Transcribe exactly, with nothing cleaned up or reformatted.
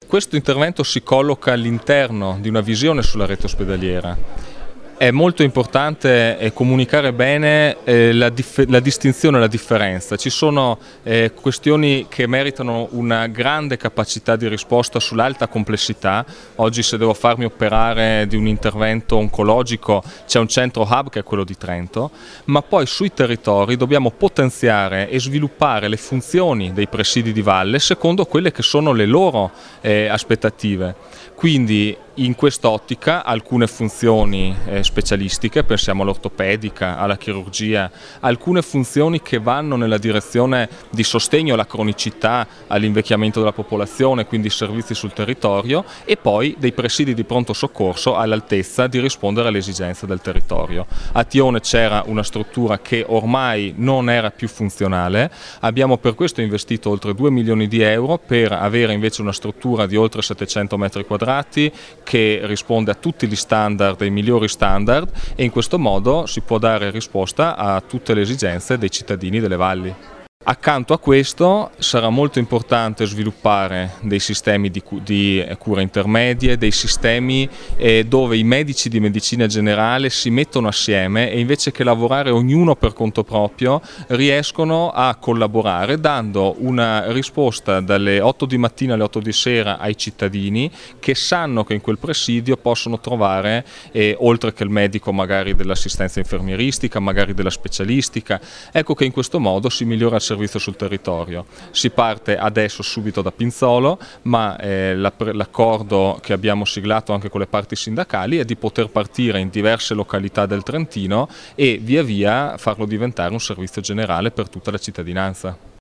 Questo intervento si colloca all'interno di una visione sulla rete ospedaliera. È molto importante eh, comunicare bene eh, la, la distinzione e la differenza. Ci sono eh, questioni che meritano una grande capacità di risposta sull'alta complessità. Oggi, se devo farmi operare di un intervento oncologico, c'è un centro hub che è quello di Trento, ma poi sui territori dobbiamo potenziare e sviluppare le funzioni dei presidi di valle secondo quelle che sono le loro eh, aspettative. Quindi in quest'ottica alcune funzioni eh, specialistiche, pensiamo all'ortopedica, alla chirurgia, alcune funzioni che vanno nella direzione di sostegno alla cronicità, all'invecchiamento della popolazione, quindi servizi sul territorio, e poi dei presidi di pronto soccorso all'altezza di rispondere alle esigenze del territorio. A Tione c'era una struttura che ormai non era più funzionale, abbiamo per questo investito oltre due milioni di euro per avere invece una struttura di oltre settecento metri quadrati che risponde a tutti gli standard, ai migliori standard, e in questo modo si può dare risposta a tutte le esigenze dei cittadini delle valli. Accanto a questo sarà molto importante sviluppare dei sistemi di, di cura intermedie, dei sistemi eh, dove i medici di medicina generale si mettono assieme e invece che lavorare ognuno per conto proprio riescono a collaborare dando una risposta dalle otto di mattina alle otto di sera ai cittadini che sanno che in quel presidio possono trovare, eh, oltre che il medico magari dell'assistenza infermieristica, magari della specialistica. Ecco che in questo modo si migliora il servizio sul territorio. Si parte adesso subito da Pinzolo, ma eh, l'accordo che abbiamo siglato anche con le parti sindacali è di poter partire in diverse località del Trentino e via via farlo diventare un servizio generale per tutta la cittadinanza.